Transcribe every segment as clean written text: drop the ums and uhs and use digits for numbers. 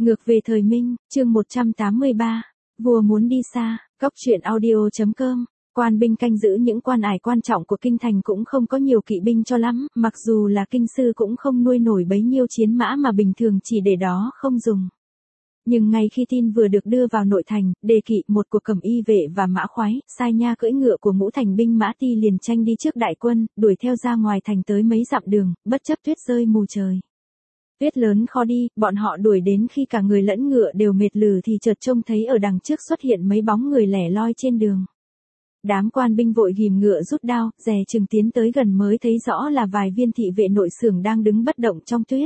Ngược về thời Minh, chương 183, vua muốn đi xa, góc truyện audio.com. Quan binh canh giữ những quan ải quan trọng của kinh thành cũng không có nhiều kỵ binh cho lắm, mặc dù là kinh sư cũng không nuôi nổi bấy nhiêu chiến mã mà bình thường chỉ để đó không dùng. Nhưng ngay khi tin vừa được đưa vào nội thành, Đề Kỵ, một của Cẩm Y vệ và Mã Khoái, sai nha cưỡi ngựa của ngũ thành binh mã ti liền tranh đi trước đại quân, đuổi theo ra ngoài thành tới mấy dặm đường, bất chấp tuyết rơi mù trời. Tuyết lớn khó đi, bọn họ đuổi đến khi cả người lẫn ngựa đều mệt lử thì chợt trông thấy ở đằng trước xuất hiện mấy bóng người lẻ loi trên đường. Đám quan binh vội ghìm ngựa rút đao, dè chừng tiến tới gần mới thấy rõ là vài viên thị vệ nội xưởng đang đứng bất động trong tuyết.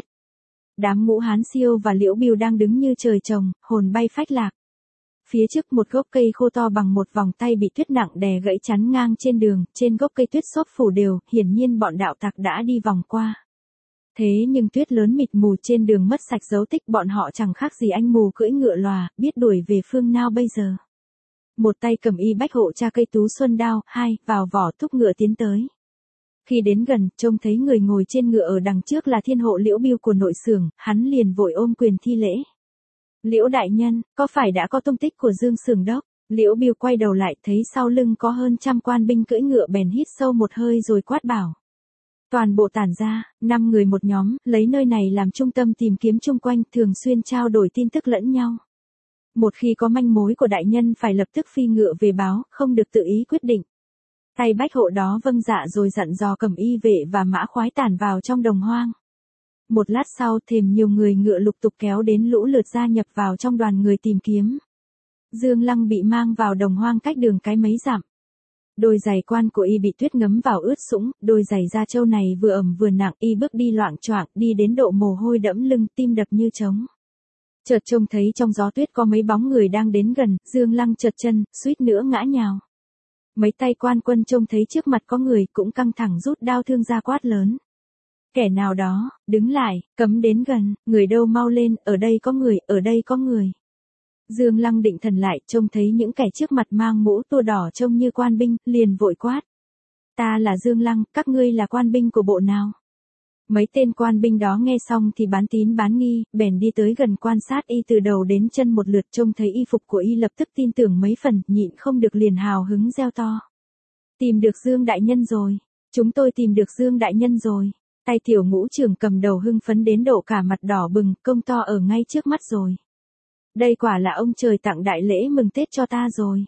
Đám Ngũ Hán Siêu và Liễu Bưu đang đứng như trời trồng, hồn bay phách lạc. Phía trước một gốc cây khô to bằng một vòng tay bị tuyết nặng đè gãy chắn ngang trên đường, trên gốc cây tuyết xốp phủ đều, hiển nhiên bọn đạo tặc đã đi vòng qua. Thế nhưng tuyết lớn mịt mù trên đường mất sạch dấu tích, bọn họ chẳng khác gì anh mù cưỡi ngựa lòa, biết đuổi về phương nào bây giờ. Một tay cầm y bách hộ tra cây tú xuân đao, hai, vào vỏ thúc ngựa tiến tới. Khi đến gần, trông thấy người ngồi trên ngựa ở đằng trước là thiên hộ Liễu Bưu của nội xưởng, hắn liền vội ôm quyền thi lễ. Liễu đại nhân, có phải đã có tung tích của Dương Xưởng đốc? Liễu Bưu quay đầu lại thấy sau lưng có hơn trăm quan binh cưỡi ngựa bèn hít sâu một hơi rồi quát bảo. Toàn bộ tản ra, 5 người một nhóm, lấy nơi này làm trung tâm tìm kiếm chung quanh, thường xuyên trao đổi tin tức lẫn nhau. Một khi có manh mối của đại nhân phải lập tức phi ngựa về báo, không được tự ý quyết định. Tay bách hộ đó vâng dạ rồi dặn dò Cẩm Y vệ và Mã Khoái tản vào trong đồng hoang. Một lát sau, thềm nhiều người ngựa lục tục kéo đến lũ lượt gia nhập vào trong đoàn người tìm kiếm. Dương Lăng bị mang vào đồng hoang cách đường cái mấy dặm. Đôi giày quan của y bị tuyết ngấm vào ướt sũng, đôi giày da trâu này vừa ẩm vừa nặng, y bước đi loạng choạng, đi đến độ mồ hôi đẫm lưng, tim đập như trống. Chợt trông thấy trong gió tuyết có mấy bóng người đang đến gần, Dương Lăng trượt chân, suýt nữa ngã nhào. Mấy tay quan quân trông thấy trước mặt có người cũng căng thẳng rút đao thương ra quát lớn. Kẻ nào đó, đứng lại, cấm đến gần, người đâu mau lên, ở đây có người, ở đây có người. Dương Lăng định thần lại, trông thấy những kẻ trước mặt mang mũ tua đỏ trông như quan binh, liền vội quát. Ta là Dương Lăng, các ngươi là quan binh của bộ nào? Mấy tên quan binh đó nghe xong thì bán tín bán nghi, bèn đi tới gần quan sát y từ đầu đến chân một lượt, trông thấy y phục của y lập tức tin tưởng mấy phần, nhịn không được liền hào hứng reo to. Tìm được Dương đại nhân rồi, chúng tôi tìm được Dương đại nhân rồi. Tay tiểu ngũ trưởng cầm đầu hưng phấn đến độ cả mặt đỏ bừng, công to ở ngay trước mắt rồi. Đây quả là ông trời tặng đại lễ mừng Tết cho ta rồi.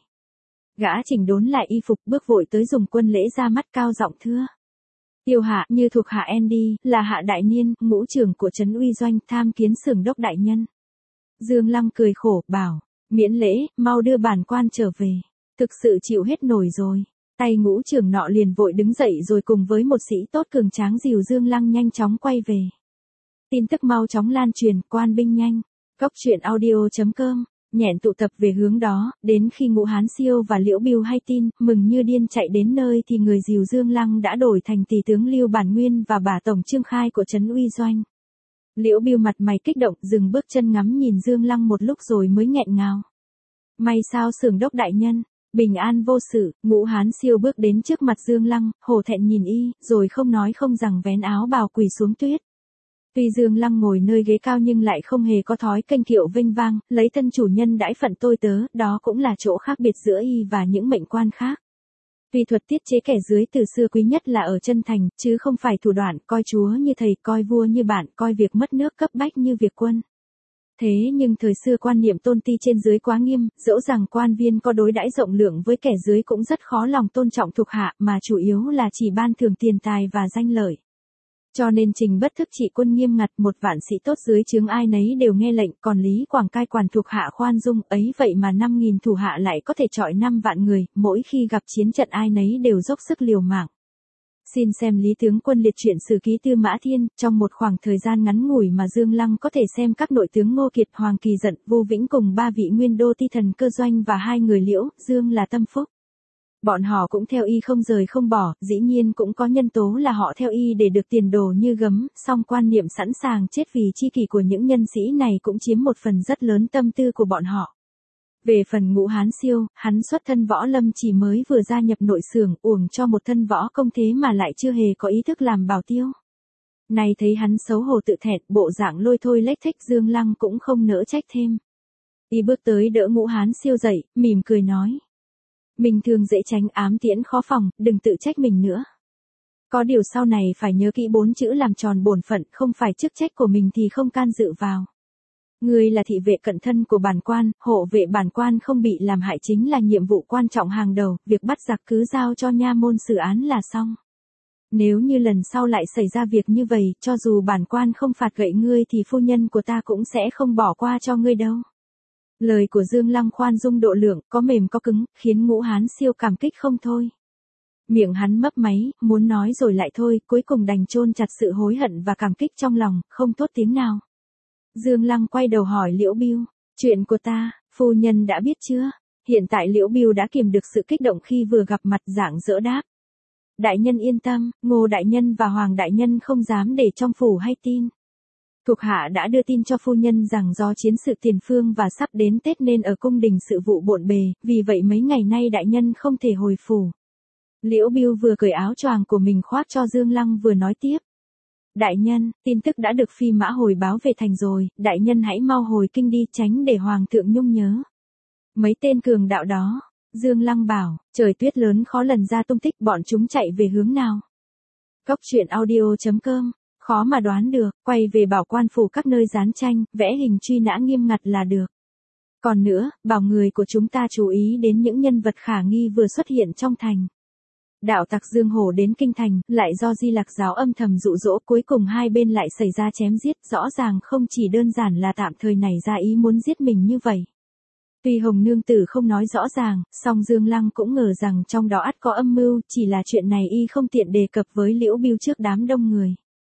Gã chỉnh đốn lại y phục bước vội tới dùng quân lễ ra mắt cao giọng thưa. Tiêu hạ như thuộc hạ Andy, là hạ đại niên, ngũ trưởng của trấn uy doanh, tham kiến xưởng đốc đại nhân. Dương Lăng cười khổ, bảo, miễn lễ, mau đưa bản quan trở về. Thực sự chịu hết nổi rồi. Tay ngũ trưởng nọ liền vội đứng dậy rồi cùng với một sĩ tốt cường tráng dìu Dương Lăng nhanh chóng quay về. Tin tức mau chóng lan truyền, quan binh nhanh. Góc truyện audio.com, nhẹn tụ tập về hướng đó, đến khi Ngũ Hán Siêu và Liễu Bưu hay tin, mừng như điên chạy đến nơi thì người dìu Dương Lăng đã đổi thành tỷ tướng Lưu Bản Nguyên và bà tổng Trương Khai của trấn uy doanh. Liễu Bưu mặt mày kích động, dừng bước chân ngắm nhìn Dương Lăng một lúc rồi mới nghẹn ngào. May sao xưởng đốc đại nhân, bình an vô sự. Ngũ Hán Siêu bước đến trước mặt Dương Lăng, hổ thẹn nhìn y, rồi không nói không rằng vén áo bào quỳ xuống tuyết. Tuy Dương Lăng ngồi nơi ghế cao nhưng lại không hề có thói kênh kiệu vênh vang, lấy thân chủ nhân đãi phận tôi tớ, đó cũng là chỗ khác biệt giữa y và những mệnh quan khác. Tuy thuật tiết chế kẻ dưới từ xưa quý nhất là ở chân thành, chứ không phải thủ đoạn, coi chúa như thầy, coi vua như bạn, coi việc mất nước cấp bách như việc quân. Thế nhưng thời xưa quan niệm tôn ti trên dưới quá nghiêm, dẫu rằng quan viên có đối đãi rộng lượng với kẻ dưới cũng rất khó lòng tôn trọng thuộc hạ, mà chủ yếu là chỉ ban thưởng tiền tài và danh lợi. Cho nên Trình Bất Thức trị quân nghiêm ngặt, 1.000 sĩ tốt dưới trướng ai nấy đều nghe lệnh, còn Lý Quảng cai quản thuộc hạ khoan dung, ấy vậy mà 5.000 thủ hạ lại có thể chọi 5 vạn người, mỗi khi gặp chiến trận ai nấy đều dốc sức liều mạng. Xin xem Lý tướng quân liệt truyện sử ký Tư Mã Thiên, trong một khoảng thời gian ngắn ngủi mà Dương Lăng có thể xem các nội tướng Ngô Kiệt, Hoàng Kỳ Dận, Vô Vĩnh cùng 3 vị nguyên đô ti thần Cơ Doanh và 2 người Liễu, Dương là tâm phúc. Bọn họ cũng theo y không rời không bỏ, dĩ nhiên cũng có nhân tố là họ theo y để được tiền đồ như gấm, song quan niệm sẵn sàng chết vì chi kỷ của những nhân sĩ này cũng chiếm một phần rất lớn tâm tư của bọn họ. Về phần Ngũ Hán Siêu, hắn xuất thân võ lâm chỉ mới vừa gia nhập nội xưởng, uổng cho một thân võ công thế mà lại chưa hề có ý thức làm bảo tiêu. Này thấy hắn xấu hổ tự thẹn, bộ dạng lôi thôi lếch thếch, Dương Lăng cũng không nỡ trách thêm. Y bước tới đỡ Ngũ Hán Siêu dậy, mỉm cười nói. Mình thường dễ tránh, ám tiễn khó phòng, đừng tự trách mình nữa. Có điều sau này phải nhớ kỹ 4 chữ làm tròn bổn phận, không phải chức trách của mình thì không can dự vào. Ngươi là thị vệ cận thân của bản quan, hộ vệ bản quan không bị làm hại chính là nhiệm vụ quan trọng hàng đầu, việc bắt giặc cứ giao cho nha môn xử án là xong. Nếu như lần sau lại xảy ra việc như vậy, cho dù bản quan không phạt gậy ngươi thì phu nhân của ta cũng sẽ không bỏ qua cho ngươi đâu. Lời của Dương Lăng khoan dung độ lượng, có mềm có cứng, khiến Ngũ Hán Siêu cảm kích không thôi. Miệng hắn mấp máy, muốn nói rồi lại thôi, cuối cùng đành chôn chặt sự hối hận và cảm kích trong lòng, không thốt tiếng nào. Dương Lăng quay đầu hỏi Liễu Bưu, chuyện của ta, phu nhân đã biết chưa? Hiện tại Liễu Bưu đã kiềm được sự kích động khi vừa gặp mặt, rạng rỡ đáp. Đại nhân yên tâm, Ngô đại nhân và Hoàng đại nhân không dám để trong phủ hay tin. Thuộc hạ đã đưa tin cho phu nhân rằng do chiến sự tiền phương và sắp đến Tết nên ở cung đình sự vụ bộn bề, vì vậy mấy ngày nay đại nhân không thể hồi phủ. Liễu Bưu vừa cởi áo choàng của mình khoác cho Dương Lăng vừa nói tiếp. Đại nhân, tin tức đã được phi mã hồi báo về thành rồi, đại nhân hãy mau hồi kinh đi, tránh để Hoàng thượng nhung nhớ. Mấy tên cường đạo đó, Dương Lăng bảo, trời tuyết lớn khó lần ra tung tích, bọn chúng chạy về hướng nào? Cốc truyện audio.com, khó mà đoán được, quay về bảo quan phủ các nơi dán tranh, vẽ hình truy nã nghiêm ngặt là được. Còn nữa, bảo người của chúng ta chú ý đến những nhân vật khả nghi vừa xuất hiện trong thành. Đạo tặc Dương Hổ đến kinh thành, lại do Di Lặc giáo âm thầm dụ dỗ, cuối cùng hai bên lại xảy ra chém giết, rõ ràng không chỉ đơn giản là tạm thời nảy ra ý muốn giết mình như vậy. Tuy Hồng Nương Tử không nói rõ ràng, song Dương Lăng cũng ngờ rằng trong đó ắt có âm mưu, chỉ là chuyện này y không tiện đề cập với Liễu Bưu trước đám đông người.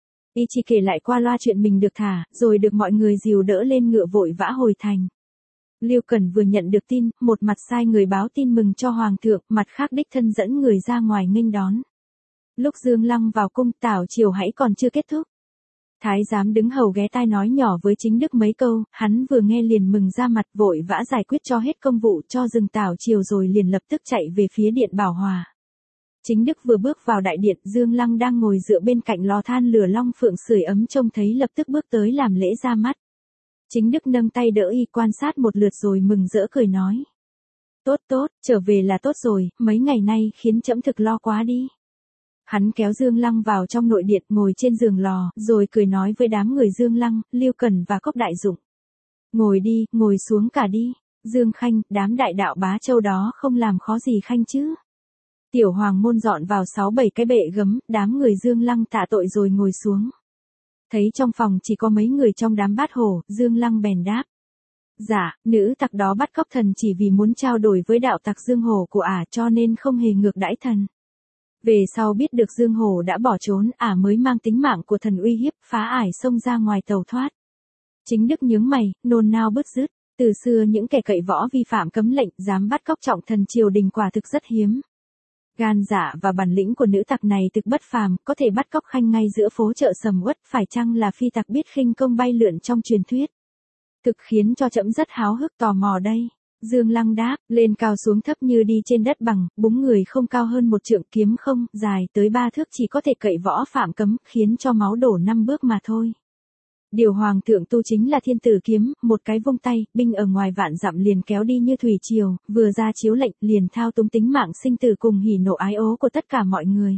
Y chỉ kể lại qua loa chuyện mình được thả, rồi được mọi người dìu đỡ lên ngựa vội vã hồi thành. Liêu Cẩn vừa nhận được tin, một mặt sai người báo tin mừng cho Hoàng thượng, mặt khác đích thân dẫn người ra ngoài nghênh đón. Lúc Dương Lăng vào cung, tảo triều hãy còn chưa kết thúc. Thái giám đứng hầu ghé tai nói nhỏ với Chính Đức mấy câu, hắn vừa nghe liền mừng ra mặt, vội vã giải quyết cho hết công vụ cho dừng tảo triều rồi liền lập tức chạy về phía điện Bảo Hòa. Chính Đức vừa bước vào đại điện, Dương Lăng đang ngồi dựa bên cạnh lò than lửa long phượng sưởi ấm trông thấy lập tức bước tới làm lễ ra mắt. Chính Đức nâng tay đỡ y quan sát một lượt rồi mừng rỡ cười nói. Tốt tốt, trở về là tốt rồi, mấy ngày nay khiến trẫm thực lo quá đi. Hắn kéo Dương Lăng vào trong nội điện, ngồi trên giường lò, rồi cười nói với đám người Dương Lăng, Liêu Cẩn và Cốc Đại Dụng. Ngồi đi, ngồi xuống cả đi. Dương Khanh, đám đại đạo Bá Châu đó không làm khó gì Khanh chứ. Tiểu Hoàng môn dọn vào 6-7 cái bệ gấm, đám người Dương Lăng tạ tội rồi ngồi xuống. Thấy trong phòng chỉ có mấy người trong đám bát hổ, Dương Lăng bèn đáp. Dạ, nữ tặc đó bắt cóc thần chỉ vì muốn trao đổi với đạo tặc Dương Hổ của ả cho nên không hề ngược đãi thần. Về sau biết được Dương Hổ đã bỏ trốn, ả mới mang tính mạng của thần uy hiếp, phá ải xông ra ngoài tàu thoát. Chính Đức nhướng mày, nôn nao bứt rứt. Từ xưa những kẻ cậy võ vi phạm cấm lệnh, dám bắt cóc trọng thần triều đình quả thực rất hiếm. Gan dạ và bản lĩnh của nữ tặc này thực bất phàm, có thể bắt cóc Khanh ngay giữa phố chợ sầm uất, phải chăng là phi tặc biết khinh công bay lượn trong truyền thuyết. Thực khiến cho trẫm rất háo hức tò mò đây. Dương Lăng đáp, lên cao xuống thấp như đi trên đất bằng, búng người không cao hơn 1 trượng, kiếm không, dài tới 3 thước, chỉ có thể cậy võ phạm cấm, khiến cho máu đổ 5 bước mà thôi. Điều Hoàng thượng tu chính là thiên tử kiếm, một cái vung tay, binh ở ngoài vạn dặm liền kéo đi như thủy triều, vừa ra chiếu lệnh, liền thao túng tính mạng sinh tử cùng hỉ nộ ái ố của tất cả mọi người.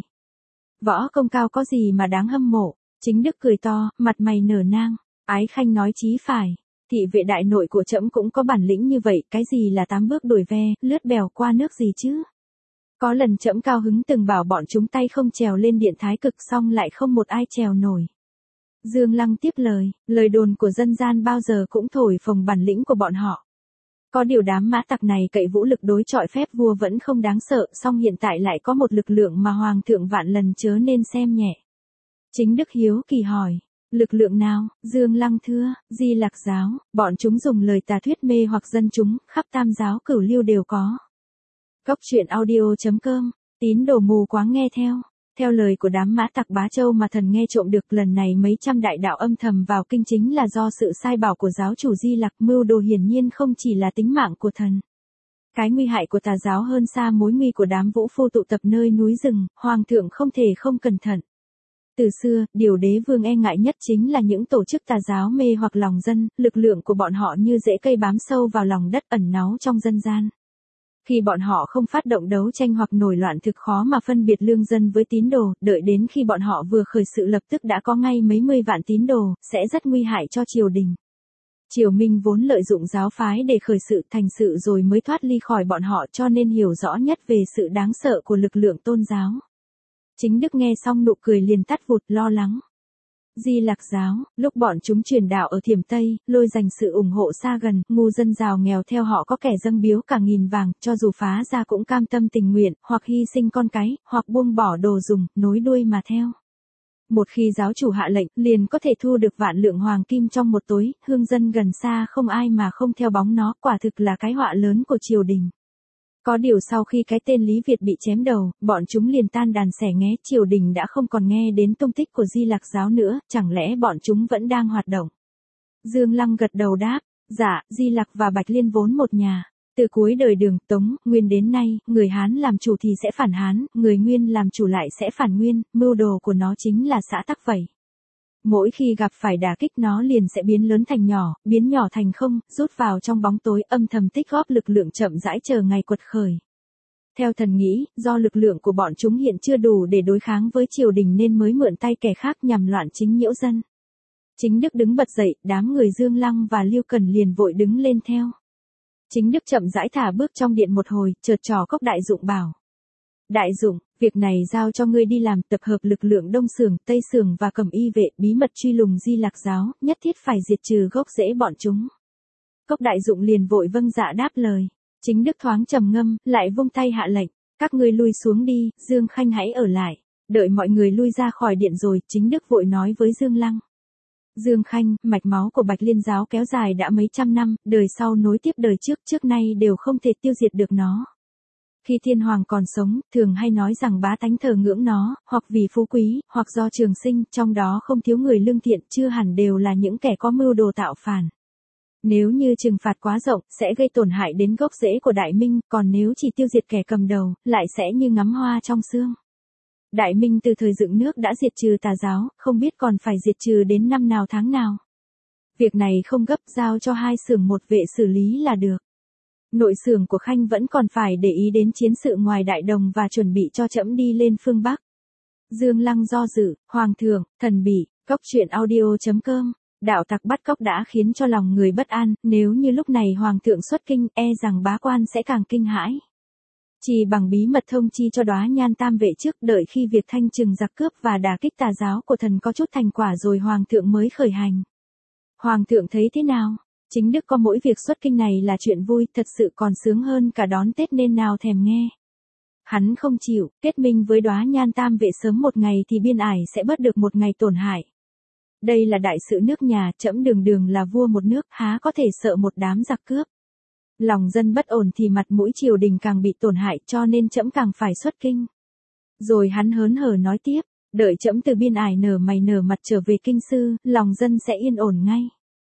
Võ công cao có gì mà đáng hâm mộ. Chính Đức cười to, mặt mày nở nang. Ái Khanh nói chí phải. Thị vệ đại nội của trẫm cũng có bản lĩnh như vậy, cái gì là 8 bước đổi ve, lướt bèo qua nước gì chứ. Có lần trẫm cao hứng từng bảo bọn chúng tay không trèo lên điện thái cực, xong lại không một ai trèo nổi. Dương Lăng tiếp lời đồn của dân gian bao giờ cũng thổi phồng bản lĩnh của bọn họ. Có điều đám mã tặc này cậy vũ lực đối chọi phép vua vẫn không đáng sợ, song hiện tại lại có một lực lượng mà Hoàng thượng vạn lần chớ nên xem nhẹ. Chính Đức hiếu kỳ hỏi, lực lượng nào? Dương Lăng thưa, Di Lặc giáo, bọn chúng dùng lời tà thuyết mê hoặc dân chúng, khắp Tam giáo Cửu Lưu đều có. Cốc truyện audio.com, tín đồ mù quáng nghe theo. Theo lời của đám mã tặc Bá Châu mà thần nghe trộm được, lần này mấy trăm đại đạo âm thầm vào kinh chính là do sự sai bảo của giáo chủ Di Lặc, mưu đồ hiển nhiên không chỉ là tính mạng của thần. Cái nguy hại của tà giáo hơn xa mối nguy của đám vũ phu tụ tập nơi núi rừng, Hoàng thượng không thể không cẩn thận. Từ xưa, điều đế vương e ngại nhất chính là những tổ chức tà giáo mê hoặc lòng dân, lực lượng của bọn họ như rễ cây bám sâu vào lòng đất ẩn náu trong dân gian. Khi bọn họ không phát động đấu tranh hoặc nổi loạn thực khó mà phân biệt lương dân với tín đồ, đợi đến khi bọn họ vừa khởi sự lập tức đã có ngay mấy mươi vạn tín đồ, sẽ rất nguy hại cho triều đình. Triều Minh vốn lợi dụng giáo phái để khởi sự thành sự rồi mới thoát ly khỏi bọn họ, cho nên hiểu rõ nhất về sự đáng sợ của lực lượng tôn giáo. Chính Đức nghe xong nụ cười liền tắt vụt, lo lắng. Di Lặc giáo, lúc bọn chúng truyền đạo ở Thiểm Tây, lôi dành sự ủng hộ xa gần, ngu dân giàu nghèo theo họ có kẻ dâng biếu cả nghìn vàng, cho dù phá ra cũng cam tâm tình nguyện, hoặc hy sinh con cái, hoặc buông bỏ đồ dùng, nối đuôi mà theo. Một khi giáo chủ hạ lệnh, liền có thể thu được vạn lượng hoàng kim trong một tối, hương dân gần xa không ai mà không theo bóng nó, quả thực là cái họa lớn của triều đình. Có điều sau khi cái tên Lý Việt bị chém đầu, bọn chúng liền tan đàn xẻ nghé, triều đình đã không còn nghe đến tung tích của Di Lặc giáo nữa, chẳng lẽ bọn chúng vẫn đang hoạt động? Dương Lăng gật đầu đáp, dạ, Di Lặc và Bạch Liên vốn một nhà. Từ cuối đời Đường, Tống, Nguyên đến nay, người Hán làm chủ thì sẽ phản Hán, người Nguyên làm chủ lại sẽ phản Nguyên, mưu đồ của nó chính là xã tắc vẩy. Mỗi khi gặp phải đả kích nó liền sẽ biến lớn thành nhỏ, biến nhỏ thành không, rút vào trong bóng tối, âm thầm tích góp lực lượng chậm rãi chờ ngày quật khởi. Theo thần nghĩ, do lực lượng của bọn chúng hiện chưa đủ để đối kháng với triều đình nên mới mượn tay kẻ khác nhằm loạn chính nhiễu dân. Chính Đức đứng bật dậy, đám người Dương Lăng và Liêu Cần liền vội đứng lên theo. Chính Đức chậm rãi thả bước trong điện một hồi, chợt trò Cốc Đại Dụng bảo. Đại Dụng, việc này giao cho ngươi đi làm, tập hợp lực lượng Đông Xưởng, Tây Xưởng và Cẩm Y vệ, bí mật truy lùng Di Lặc giáo, nhất thiết phải diệt trừ gốc rễ bọn chúng. Cốc Đại Dụng liền vội vâng dạ đáp lời. Chính Đức thoáng trầm ngâm, lại vung tay hạ lệnh, các ngươi lui xuống đi, Dương Khanh hãy ở lại. Đợi mọi người lui ra khỏi điện rồi, Chính Đức vội nói với Dương Lăng. Dương Khanh, mạch máu của Bạch Liên giáo kéo dài đã mấy trăm năm, đời sau nối tiếp đời trước, trước nay đều không thể tiêu diệt được nó. Khi thiên hoàng còn sống, thường hay nói rằng bá tánh thờ ngưỡng nó, hoặc vì phú quý, hoặc do trường sinh, trong đó không thiếu người lương thiện, chưa hẳn đều là những kẻ có mưu đồ tạo phản. Nếu như trừng phạt quá rộng, sẽ gây tổn hại đến gốc rễ của Đại Minh, còn nếu chỉ tiêu diệt kẻ cầm đầu, lại sẽ như ngắm hoa trong sương. Đại Minh từ thời dựng nước đã diệt trừ tà giáo, không biết còn phải diệt trừ đến năm nào tháng nào. Việc này không gấp, giao cho hai xưởng một vệ xử lý là được. Nội xưởng của Khanh vẫn còn phải để ý đến chiến sự ngoài Đại Đồng và chuẩn bị cho trẫm đi lên phương Bắc. Dương Lăng do dự, Hoàng thượng, thần bị, Cốc Truyện Audio.com. Đạo tặc bắt cóc đã khiến cho lòng người bất an, nếu như lúc này Hoàng thượng xuất kinh, e rằng bá quan sẽ càng kinh hãi. Chỉ bằng bí mật thông chi cho Đóa Nhan Tam vệ trước, đợi khi việc thanh trừng giặc cướp và đả kích tà giáo của thần có chút thành quả rồi Hoàng thượng mới khởi hành. Hoàng thượng thấy thế nào? Chính Đức có mỗi việc xuất kinh này là chuyện vui, thật sự còn sướng hơn cả đón Tết nên nào thèm nghe. Hắn không chịu, kết minh với Đóa Nhan Tam vệ sớm một ngày thì biên ải sẽ bớt được một ngày tổn hại. Đây là đại sự nước nhà, trẫm đường đường là vua một nước, há có thể sợ một đám giặc cướp. Lòng dân bất ổn thì mặt mũi triều đình càng bị tổn hại, cho nên trẫm càng phải xuất kinh. Rồi hắn hớn hở nói tiếp, đợi trẫm từ biên ải nở mày nở mặt trở về kinh sư, lòng dân sẽ yên ổn ngay.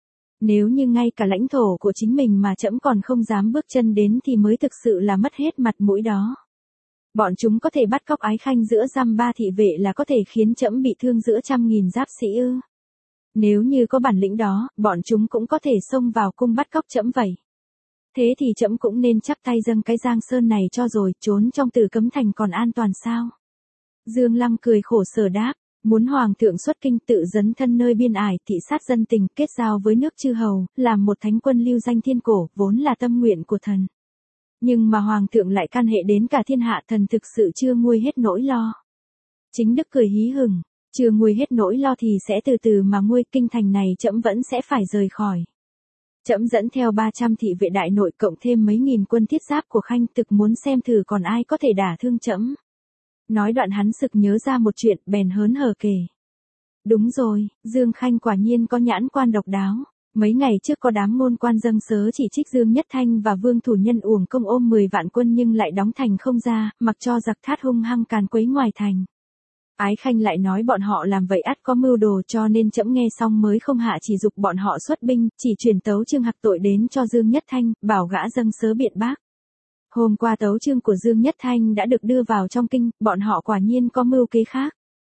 Nếu như ngay cả lãnh thổ của chính mình mà trẫm còn không dám bước chân đến thì mới thực sự là mất hết mặt mũi đó. Bọn chúng có thể bắt cóc Ái Khanh giữa giam ba thị vệ là có thể khiến trẫm bị thương giữa trăm nghìn giáp sĩ ư? Nếu như có bản lĩnh đó, bọn chúng cũng có thể xông vào cung bắt cóc trẫm vậy. Thế thì trẫm cũng nên chắp tay dâng cái Giang Sơn này cho rồi, trốn trong Tử Cấm Thành còn an toàn sao? Dương Lăng cười khổ sở đáp, muốn Hoàng thượng xuất kinh tự dấn thân nơi biên ải, thị sát dân tình, kết giao với nước chư hầu, làm một thánh quân lưu danh thiên cổ, vốn là tâm nguyện của thần. Nhưng mà Hoàng thượng lại can hệ đến cả thiên hạ, thần thực sự chưa nguôi hết nỗi lo. Chính Đức cười hí hửng, chưa nguôi hết nỗi lo thì sẽ từ từ mà nguôi, kinh thành này trẫm vẫn sẽ phải rời khỏi. Trẫm dẫn theo 300 thị vệ đại nội cộng thêm mấy nghìn quân thiết giáp của Khanh, thực muốn xem thử còn ai có thể đả thương trẫm. Nói đoạn hắn sực nhớ ra một chuyện, bèn hớn hở kể. Đúng rồi, Dương Khanh quả nhiên có nhãn quan độc đáo. Mấy ngày trước có đám ngôn quan dâng sớ chỉ trích Dương Nhất Thanh và Vương Thủ Nhân uổng công ôm 10 vạn quân nhưng lại đóng thành không ra, mặc cho giặc thát hung hăng càn quấy ngoài thành. Ái Khanh lại nói bọn họ làm vậy ắt có mưu đồ, cho nên trẫm nghe xong mới không hạ chỉ dục bọn họ xuất binh, chỉ truyền tấu chương hặc tội đến cho Dương Nhất Thanh, bảo gã dâng sớ biện bác. Hôm qua tấu chương của Dương Nhất Thanh đã được đưa vào trong kinh, bọn họ quả nhiên có mưu kế khác.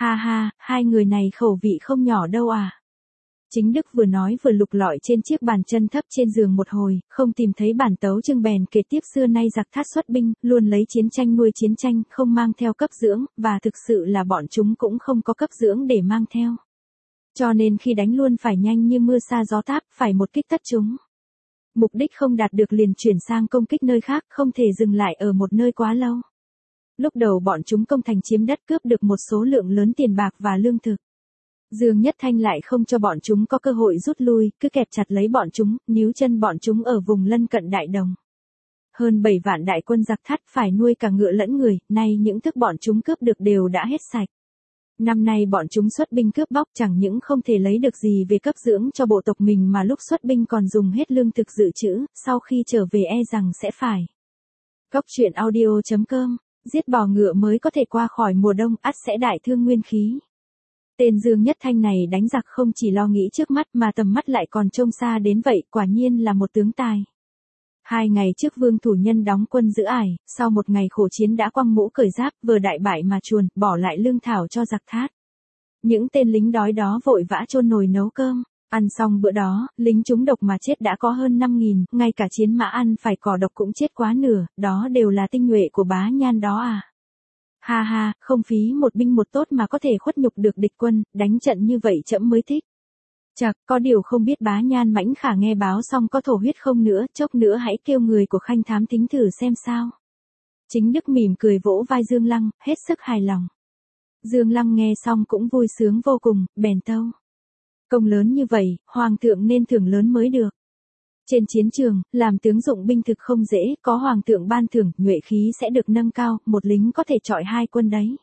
Ha ha, hai người này khẩu vị không nhỏ đâu à. Chính Đức vừa nói vừa lục lọi trên chiếc bàn chân thấp trên giường một hồi, không tìm thấy bản tấu chương bèn kể tiếp xưa nay giặc Thát xuất binh, luôn lấy chiến tranh nuôi chiến tranh, không mang theo cấp dưỡng, và thực sự là bọn chúng cũng không có cấp dưỡng để mang theo. Cho nên khi đánh luôn phải nhanh như mưa sa gió táp, phải một kích tất chúng. Mục đích không đạt được liền chuyển sang công kích nơi khác, không thể dừng lại ở một nơi quá lâu. Lúc đầu bọn chúng công thành chiếm đất, cướp được một số lượng lớn tiền bạc và lương thực. Dương Nhất Thanh lại không cho bọn chúng có cơ hội rút lui, cứ kẹp chặt lấy bọn chúng, níu chân bọn chúng ở vùng lân cận Đại Đồng. Hơn 7 vạn đại quân giặc Thát phải nuôi cả ngựa lẫn người, nay những thức bọn chúng cướp được đều đã hết sạch. Năm nay bọn chúng xuất binh cướp bóc chẳng những không thể lấy được gì về cấp dưỡng cho bộ tộc mình mà lúc xuất binh còn dùng hết lương thực dự trữ, sau khi trở về e rằng sẽ phải. Cóc truyện audio.com, giết bò ngựa mới có thể qua khỏi mùa đông, ắt sẽ đại thương nguyên khí. Tên Dương Nhất Thanh này đánh giặc không chỉ lo nghĩ trước mắt mà tầm mắt lại còn trông xa đến vậy, quả nhiên là một tướng tài. 2 ngày trước Vương Thủ Nhân đóng quân giữ ải, sau một ngày khổ chiến đã quăng mũ cởi giáp, vừa đại bại mà chuồn, bỏ lại lương thảo cho giặc Thát. Những tên lính đói đó vội vã chôn nồi nấu cơm, ăn xong bữa đó, lính trúng độc mà chết đã có hơn 5.000, ngay cả chiến mã ăn phải cỏ độc cũng chết quá nửa, đó đều là tinh nhuệ của Bá Nhan đó à. Ha ha, không phí một binh một tốt mà có thể khuất nhục được địch quân, đánh trận như vậy trẫm mới thích. Chạc, có điều không biết Bá Nhan Mãnh Khả nghe báo xong có thổ huyết không nữa, chốc nữa hãy kêu người của Khanh thám thính thử xem sao. Chính Đức mỉm cười vỗ vai Dương Lăng, hết sức hài lòng. Dương Lăng nghe xong cũng vui sướng vô cùng, bèn tâu. Công lớn như vậy, Hoàng thượng nên thưởng lớn mới được. Trên chiến trường, làm tướng dụng binh thực không dễ, có Hoàng thượng ban thưởng, nhuệ khí sẽ được nâng cao, một lính có thể chọi 2 quân đấy.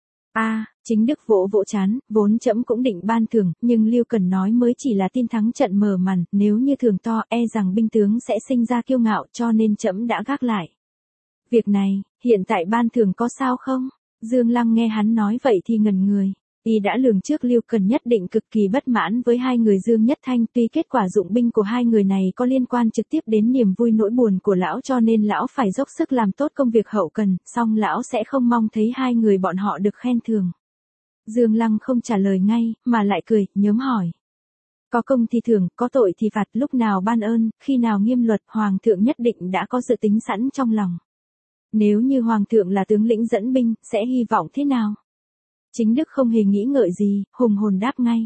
Chính Đức vỗ vỗ chán, vốn trẫm cũng định ban thưởng, nhưng Lưu Cần nói mới chỉ là tin thắng trận mở màn, nếu như thưởng to e rằng binh tướng sẽ sinh ra kiêu ngạo, cho nên trẫm đã gác lại. Việc này, hiện tại ban thưởng có sao không? Dương Lăng nghe hắn nói vậy thì ngẩn người. Y đã lường trước Lưu Cần nhất định cực kỳ bất mãn với hai người Dương Nhất Thanh, tuy kết quả dụng binh của hai người này có liên quan trực tiếp đến niềm vui nỗi buồn của lão cho nên lão phải dốc sức làm tốt công việc hậu cần, song lão sẽ không mong thấy hai người bọn họ được khen thưởng. Dương Lăng không trả lời ngay, mà lại cười, nhớm hỏi. Có công thì thưởng, có tội thì phạt, lúc nào ban ơn, khi nào nghiêm luật, Hoàng thượng nhất định đã có dự tính sẵn trong lòng. Nếu như Hoàng thượng là tướng lĩnh dẫn binh, sẽ hy vọng thế nào? Chính Đức không hề nghĩ ngợi gì, hùng hồn đáp ngay.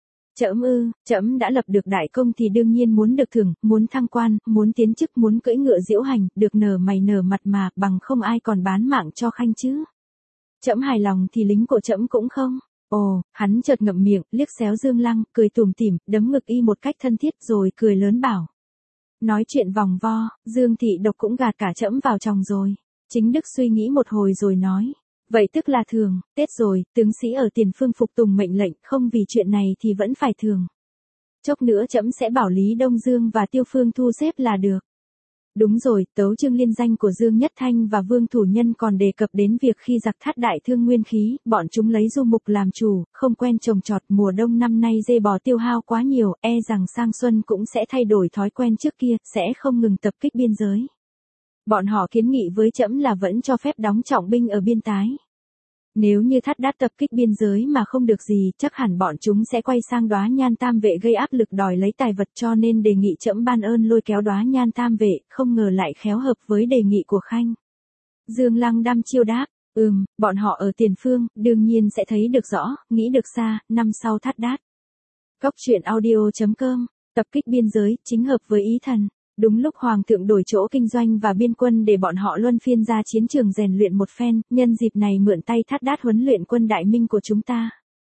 Trẫm đã lập được đại công thì đương nhiên muốn được thưởng, muốn thăng quan, muốn tiến chức, muốn cưỡi ngựa diễu hành, được nở mày nở mặt mà, bằng không ai còn bán mạng cho Khanh chứ. Trẫm hài lòng thì lính của trẫm cũng không. Ồ, hắn chợt ngậm miệng, liếc xéo Dương Lăng, cười tủm tỉm, đấm ngực y một cách thân thiết rồi cười lớn bảo. Nói chuyện vòng vo, Dương thị độc cũng gạt cả trẫm vào chồng rồi. Chính Đức suy nghĩ một hồi rồi nói. Vậy tức là thường, Tết rồi, tướng sĩ ở tiền phương phục tùng mệnh lệnh, không vì chuyện này thì vẫn phải thường. Chốc nữa trẫm sẽ bảo Lý Đông Dương và Tiêu Phương thu xếp là được. Đúng rồi, tấu chương liên danh của Dương Nhất Thanh và Vương Thủ Nhân còn đề cập đến việc khi giặc Thát đại thương nguyên khí, bọn chúng lấy du mục làm chủ, không quen trồng trọt, mùa đông năm nay dê bò tiêu hao quá nhiều, e rằng sang xuân cũng sẽ thay đổi thói quen trước kia, sẽ không ngừng tập kích biên giới. Bọn họ kiến nghị với trẫm là vẫn cho phép đóng trọng binh ở biên tái. Nếu như Thát đát tập kích biên giới mà không được gì, chắc hẳn bọn chúng sẽ quay sang Đóa Nhan Tam Vệ gây áp lực đòi lấy tài vật, cho nên đề nghị trẫm ban ơn lôi kéo Đóa Nhan Tam Vệ, không ngờ lại khéo hợp với đề nghị của Khanh. Dương Lăng đăm chiêu đáp, bọn họ ở tiền phương, đương nhiên sẽ thấy được rõ, nghĩ được xa, năm sau Thát đát. Cóc truyện audio.com, tập kích biên giới, chính hợp với ý thần. Đúng lúc Hoàng thượng đổi chỗ kinh doanh và biên quân để bọn họ luân phiên ra chiến trường rèn luyện một phen, nhân dịp này mượn tay Thát đát huấn luyện quân đại minh của chúng ta.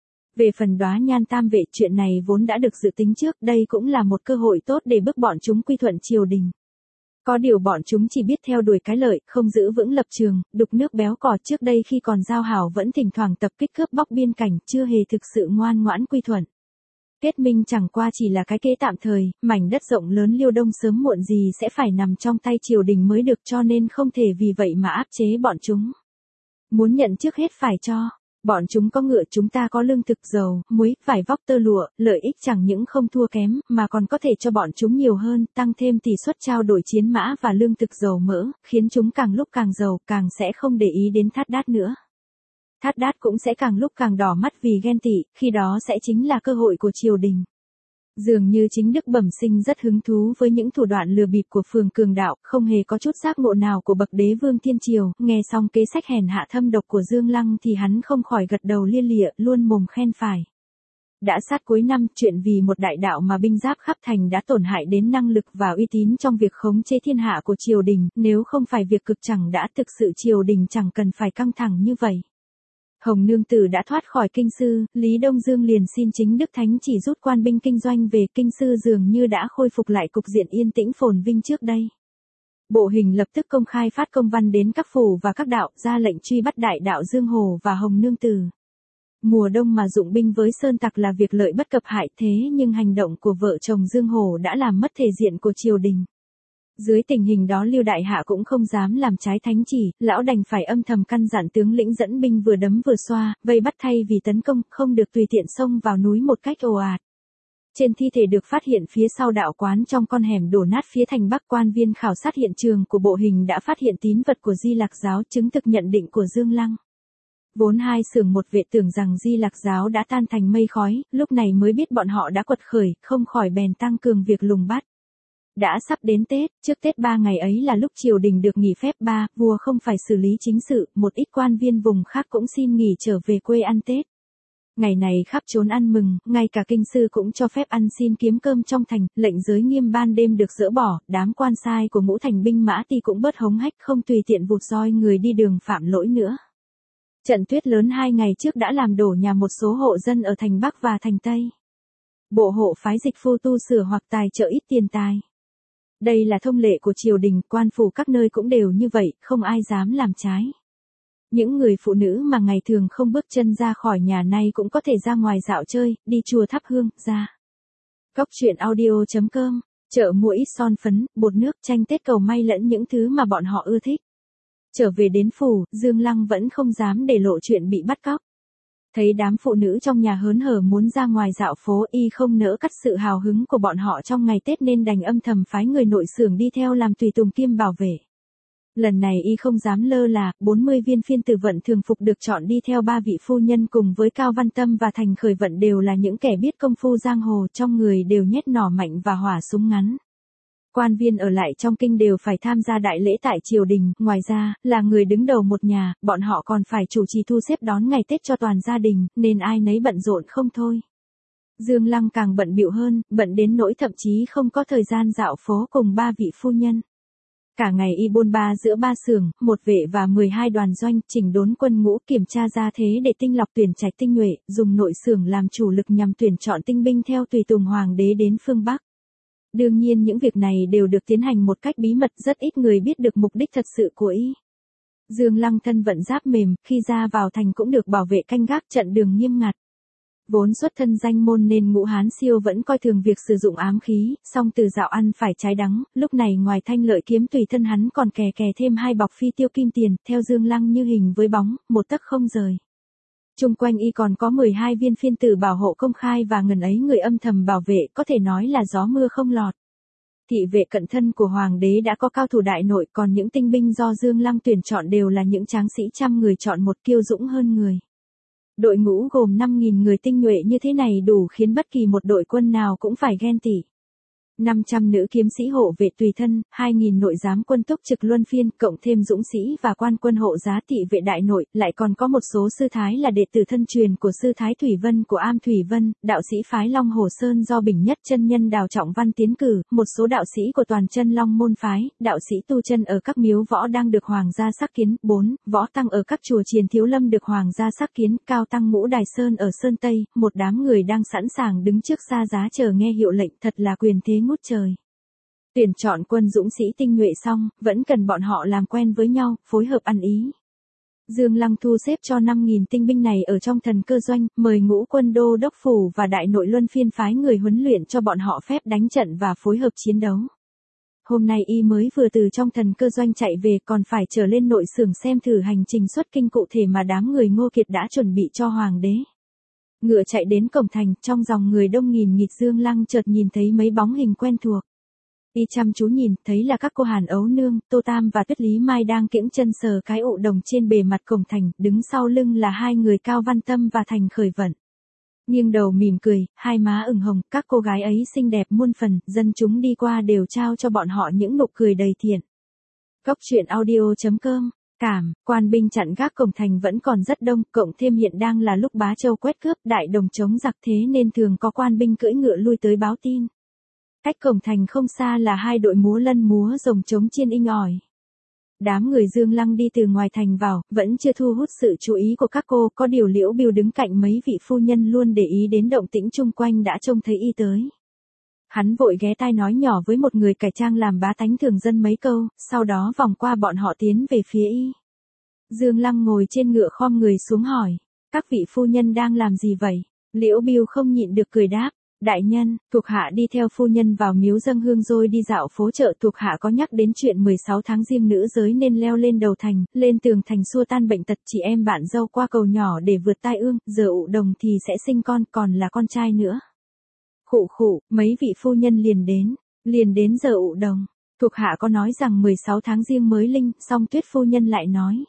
Về phần Đóa Nhan Tam Vệ, chuyện này vốn đã được dự tính trước, đây cũng là một cơ hội tốt để bức bọn chúng quy thuận triều đình. Có điều bọn chúng chỉ biết theo đuổi cái lợi, không giữ vững lập trường, đục nước béo cò, trước đây khi còn giao hảo vẫn thỉnh thoảng tập kích cướp bóc biên cảnh, chưa hề thực sự ngoan ngoãn quy thuận. Kết minh chẳng qua chỉ là cái kế tạm thời, mảnh đất rộng lớn Liêu Đông sớm muộn gì sẽ phải nằm trong tay triều đình mới được, cho nên không thể vì vậy mà áp chế bọn chúng. Muốn nhận trước hết phải cho. Bọn chúng có ngựa, chúng ta có lương thực, dầu, muối, vải vóc, tơ lụa, lợi ích chẳng những không thua kém, mà còn có thể cho bọn chúng nhiều hơn, tăng thêm tỷ suất trao đổi chiến mã và lương thực, dầu mỡ, khiến chúng càng lúc càng giàu, càng sẽ không để ý đến Thát đát nữa. Thát Đát cũng sẽ càng lúc càng đỏ mắt vì ghen tị, khi đó sẽ chính là cơ hội của triều đình. Dường như chính Đức bẩm sinh rất hứng thú với những thủ đoạn lừa bịp của Phường Cường Đạo, không hề có chút giác ngộ nào của bậc đế vương thiên triều, nghe xong kế sách hèn hạ thâm độc của Dương Lăng thì hắn không khỏi gật đầu lia lịa, luôn mồm khen phải. Đã sát cuối năm, chuyện vì một đại đạo mà binh giáp khắp thành đã tổn hại đến năng lực và uy tín trong việc khống chế thiên hạ của triều đình, nếu không phải việc cực chẳng đã thực sự triều đình chẳng cần phải căng thẳng như vậy. Hồng Nương Tử đã thoát khỏi kinh sư, Lý Đông Dương liền xin chính Đức Thánh chỉ rút quan binh kinh doanh về, kinh sư dường như đã khôi phục lại cục diện yên tĩnh phồn vinh trước đây. Bộ Hình lập tức công khai phát công văn đến các phủ và các đạo, ra lệnh truy bắt đại đạo Dương Hồ và Hồng Nương Tử. Mùa đông mà dụng binh với sơn tặc là việc lợi bất cập hại, thế nhưng hành động của vợ chồng Dương Hồ đã làm mất thể diện của triều đình. Dưới tình hình đó Lưu Đại Hạ cũng không dám làm trái thánh chỉ, lão đành phải âm thầm căn dặn tướng lĩnh dẫn binh vừa đấm vừa xoa, vây bắt thay vì tấn công, không được tùy tiện xông vào núi một cách ồ ạt. Trên thi thể được phát hiện phía sau đạo quán trong con hẻm đổ nát phía thành Bắc, quan viên khảo sát hiện trường của Bộ Hình đã phát hiện tín vật của Di Lạc Giáo, chứng thực nhận định của Dương Lăng. Vốn hai xưởng một vệ tưởng rằng Di Lạc Giáo đã tan thành mây khói, lúc này mới biết bọn họ đã quật khởi, không khỏi bèn tăng cường việc lùng bắt. Đã sắp đến Tết, trước Tết 3 ngày ấy là lúc triều đình được nghỉ phép 3, vua không phải xử lý chính sự, một ít quan viên vùng khác cũng xin nghỉ trở về quê ăn Tết. Ngày này khắp trốn ăn mừng, ngay cả kinh sư cũng cho phép ăn xin kiếm cơm trong thành, lệnh giới nghiêm ban đêm được dỡ bỏ, đám quan sai của ngũ thành binh mã ti cũng bớt hống hách, không tùy tiện vụt roi người đi đường phạm lỗi nữa. Trận tuyết lớn 2 ngày trước đã làm đổ nhà một số hộ dân ở thành Bắc và thành Tây. Bộ hộ phái dịch phu tu sửa hoặc tài trợ ít tiền tài. Đây là thông lệ của triều đình, quan phủ các nơi cũng đều như vậy, không ai dám làm trái. Những người phụ nữ mà ngày thường không bước chân ra khỏi nhà nay cũng có thể ra ngoài dạo chơi, đi chùa thắp hương, ra. Góc truyện audio.com, chợ mua ít son phấn, bột nước, tranh Tết cầu may lẫn những thứ mà bọn họ ưa thích. Trở về đến phủ, Dương Lăng vẫn không dám để lộ chuyện bị bắt cóc. Thấy đám phụ nữ trong nhà hớn hở muốn ra ngoài dạo phố, y không nỡ cắt sự hào hứng của bọn họ trong ngày Tết nên đành âm thầm phái người nội xưởng đi theo làm tùy tùng kiêm bảo vệ. Lần này y không dám lơ là, 40 viên phiên tử vận thường phục được chọn đi theo 3 vị phu nhân cùng với Cao Văn Tâm và Thành Khởi Vận đều là những kẻ biết công phu giang hồ, trong người đều nhét nỏ mạnh và hỏa súng ngắn. Quan viên ở lại trong kinh đều phải tham gia đại lễ tại triều đình, ngoài ra, là người đứng đầu một nhà, bọn họ còn phải chủ trì thu xếp đón ngày Tết cho toàn gia đình, nên ai nấy bận rộn không thôi. Dương Lăng càng bận bịu hơn, bận đến nỗi thậm chí không có thời gian dạo phố cùng 3 vị phu nhân. Cả ngày y bôn ba giữa 3 xưởng, 1 vệ và 12 đoàn doanh, chỉnh đốn quân ngũ, kiểm tra gia thế để tinh lọc tuyển trạch tinh nhuệ, dùng nội xưởng làm chủ lực nhằm tuyển chọn tinh binh theo tùy tùng hoàng đế đến phương Bắc. Đương nhiên những việc này đều được tiến hành một cách bí mật, rất ít người biết được mục đích thật sự của y. Dương Lăng thân vận giáp mềm, khi ra vào thành cũng được bảo vệ canh gác trận đường nghiêm ngặt. Vốn xuất thân danh môn nên Ngũ Hán Siêu vẫn coi thường việc sử dụng ám khí, song từ dạo ăn phải trái đắng, lúc này ngoài thanh lợi kiếm tùy thân hắn còn kè thêm 2 bọc phi tiêu kim tiền, theo Dương Lăng như hình với bóng, một tấc không rời. Chung quanh y còn có 12 viên phiên tử bảo hộ công khai và ngần ấy người âm thầm bảo vệ, có thể nói là gió mưa không lọt. Thị vệ cận thân của hoàng đế đã có cao thủ đại nội, còn những tinh binh do Dương Lăng tuyển chọn đều là những tráng sĩ trăm người chọn một, kiêu dũng hơn người. Đội ngũ gồm 5.000 người tinh nhuệ như thế này đủ khiến bất kỳ một đội quân nào cũng phải ghen tị. 500 nữ kiếm sĩ hộ vệ tùy thân, 2.000 nội giám quân túc trực luân phiên, cộng thêm dũng sĩ và quan quân hộ giá thị vệ đại nội, lại còn có một số sư thái là đệ tử thân truyền của sư thái Thủy Vân của Am Thủy Vân, đạo sĩ phái Long Hồ Sơn do Bình Nhất chân nhân Đào Trọng Văn tiến cử, một số đạo sĩ của toàn chân Long môn phái, đạo sĩ tu chân ở các miếu võ đang được hoàng gia sắc kiến, 4, võ tăng ở các chùa Triền Thiếu Lâm được hoàng gia sắc kiến, cao tăng Ngũ Đài Sơn ở Sơn Tây, một đám người đang sẵn sàng đứng trước xa giá chờ nghe hiệu lệnh, thật là quyền thế ngút trời. Tuyển chọn quân dũng sĩ tinh nhuệ xong, vẫn cần bọn họ làm quen với nhau, phối hợp ăn ý. Dương Lăng thu xếp cho 5.000 tinh binh này ở trong thần cơ doanh, mời Ngũ quân đô đốc phủ và đại nội luân phiên phái người huấn luyện cho bọn họ phép đánh trận và phối hợp chiến đấu. Hôm nay y mới vừa từ trong thần cơ doanh chạy về, còn phải trở lên nội xưởng xem thử hành trình xuất kinh cụ thể mà đám người Ngô Kiệt đã chuẩn bị cho hoàng đế. Ngựa chạy đến cổng thành, trong dòng người đông nghìn nghịt Dương Lăng chợt nhìn thấy mấy bóng hình quen thuộc. Y chăm chú nhìn, thấy là các cô Hàn Ấu Nương, Tô Tam và Tuyết Lý Mai đang kiễng chân sờ cái ụ đồng trên bề mặt cổng thành, đứng sau lưng là hai người Cao Văn Tâm và Thành Khởi Vận. Nghiêng đầu mỉm cười, hai má ửng hồng, các cô gái ấy xinh đẹp muôn phần, dân chúng đi qua đều trao cho bọn họ những nụ cười đầy thiện. Góc truyện audio.com. Cảm, quan binh chặn gác cổng thành vẫn còn rất đông, cộng thêm hiện đang là lúc Bá Châu quét cướp, đại đồng chống giặc, thế nên thường có quan binh cưỡi ngựa lui tới báo tin. Cách cổng thành không xa là hai đội múa lân múa rồng trống chiên inh ỏi. Đám người Dương Lăng đi từ ngoài thành vào, vẫn chưa thu hút sự chú ý của các cô, có điều Liễu Biêu đứng cạnh mấy vị phu nhân luôn để ý đến động tĩnh chung quanh đã trông thấy y tới. Hắn vội ghé tai nói nhỏ với một người cải trang làm bá tánh thường dân mấy câu, sau đó vòng qua bọn họ tiến về phía y. Dương Lăng ngồi trên ngựa khom người xuống hỏi, các vị phu nhân đang làm gì vậy? Liễu Biêu không nhịn được cười đáp, đại nhân, thuộc hạ đi theo phu nhân vào miếu dâng hương rồi đi dạo phố chợ, thuộc hạ có nhắc đến chuyện 16 tháng Giêng nữ giới nên leo lên đầu thành, lên tường thành xua tan bệnh tật, chị em bạn dâu qua cầu nhỏ để vượt tai ương, giờ ụ đồng thì sẽ sinh con, còn là con trai nữa. Khụ khụ, mấy vị phu nhân liền đến giờ ụ đồng. Thuộc hạ có nói rằng 16 tháng Giêng mới linh, song Tuyết phu nhân lại nói,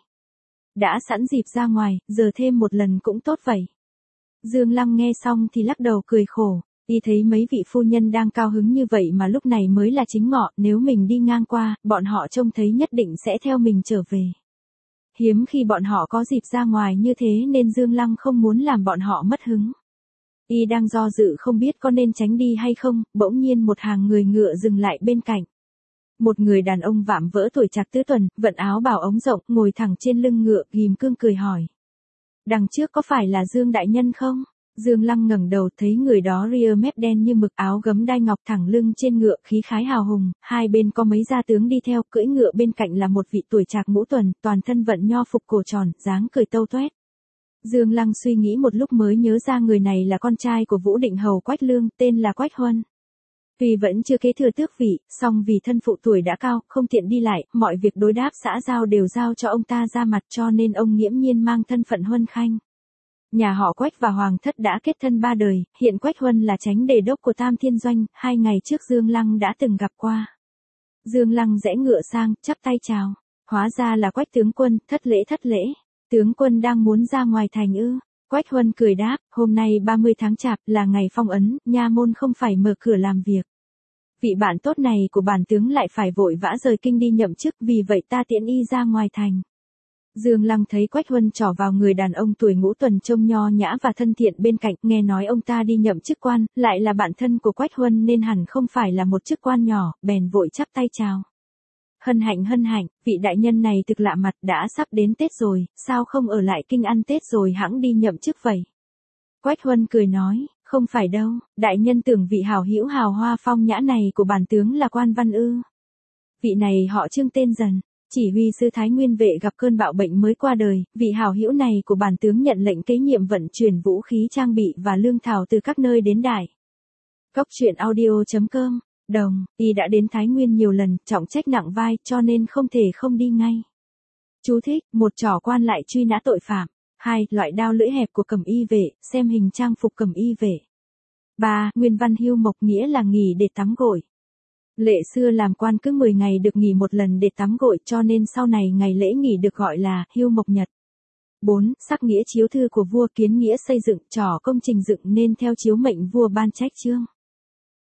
đã sẵn dịp ra ngoài, giờ thêm một lần cũng tốt vậy. Dương Lăng nghe xong thì lắc đầu cười khổ, y thấy mấy vị phu nhân đang cao hứng như vậy mà lúc này mới là chính ngọ, nếu mình đi ngang qua, bọn họ trông thấy nhất định sẽ theo mình trở về. Hiếm khi bọn họ có dịp ra ngoài như thế nên Dương Lăng không muốn làm bọn họ mất hứng. Y đang do dự không biết có nên tránh đi hay không, bỗng nhiên một hàng người ngựa dừng lại bên cạnh. Một người đàn ông vạm vỡ tuổi trạc tứ tuần, vận áo bào ống rộng, ngồi thẳng trên lưng ngựa, ghim cương cười hỏi. Đằng trước có phải là Dương đại nhân không? Dương Lăng ngẩng đầu thấy người đó ria mép đen như mực, áo gấm đai ngọc, thẳng lưng trên ngựa, khí khái hào hùng, hai bên có mấy gia tướng đi theo, cưỡi ngựa bên cạnh là một vị tuổi trạc ngũ tuần, toàn thân vận nho phục cổ tròn, dáng cười tâu toét. Dương Lăng suy nghĩ một lúc mới nhớ ra người này là con trai của Vũ Định Hầu Quách Lương, tên là Quách Huân. Tuy vẫn chưa kế thừa tước vị, song vì thân phụ tuổi đã cao, không tiện đi lại, mọi việc đối đáp xã giao đều giao cho ông ta ra mặt, cho nên ông nghiễm nhiên mang thân phận Huân Khanh. Nhà họ Quách và Hoàng thất đã kết thân 3 đời, hiện Quách Huân là chánh đề đốc của Tam Thiên Doanh, 2 ngày trước Dương Lăng đã từng gặp qua. Dương Lăng rẽ ngựa sang, chắp tay chào. Hóa ra là Quách tướng quân, thất lễ. Tướng quân đang muốn ra ngoài thành ư? Quách Huân cười đáp, hôm nay 30 tháng Chạp là ngày phong ấn, nha môn không phải mở cửa làm việc. Vị bạn tốt này của bản tướng lại phải vội vã rời kinh đi nhậm chức, vì vậy ta tiễn y ra ngoài thành. Dương Lăng thấy Quách Huân trỏ vào người đàn ông tuổi ngũ tuần trông nho nhã và thân thiện bên cạnh, nghe nói ông ta đi nhậm chức quan, lại là bạn thân của Quách Huân nên hẳn không phải là một chức quan nhỏ, bèn vội chắp tay chào. Hân hạnh, vị đại nhân này thực lạ mặt, đã sắp đến Tết rồi, sao không ở lại kinh ăn Tết rồi hẵng đi nhậm chức vậy? Quách Huân cười nói, không phải đâu, đại nhân tưởng vị hảo hữu hào hoa phong nhã này của bản tướng là quan văn ư? Vị này họ Trương tên Dần, chỉ huy sư Thái Nguyên vệ gặp cơn bạo bệnh mới qua đời, vị hảo hữu này của bản tướng nhận lệnh kế nhiệm vận chuyển vũ khí trang bị và lương thảo từ các nơi đến đại. Góc truyện audio.com. Đồng, y đã đến Thái Nguyên nhiều lần, trọng trách nặng vai, cho nên không thể không đi ngay. Chú thích, 1 trỏ quan lại truy nã tội phạm. 2. Loại đao lưỡi hẹp của cẩm y vệ, xem hình trang phục cẩm y vệ. 3. Nguyên văn hưu mộc nghĩa là nghỉ để tắm gội. Lệ xưa làm quan cứ 10 ngày được nghỉ một lần để tắm gội, cho nên sau này ngày lễ nghỉ được gọi là hưu mộc nhật. 4. Sắc nghĩa chiếu thư của vua, kiến nghĩa xây dựng, trỏ công trình dựng nên theo chiếu mệnh vua ban trách chương.